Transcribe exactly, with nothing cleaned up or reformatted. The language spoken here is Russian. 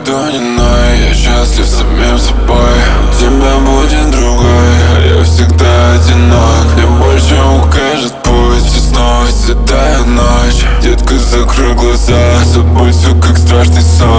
никто не ной, я счастлив самим собой. У тебя будет другой, а я всегда одинок. Мне больше укажет путь, и снова седая ночь. Детка, закрой глаза, забудь все как страшный сон.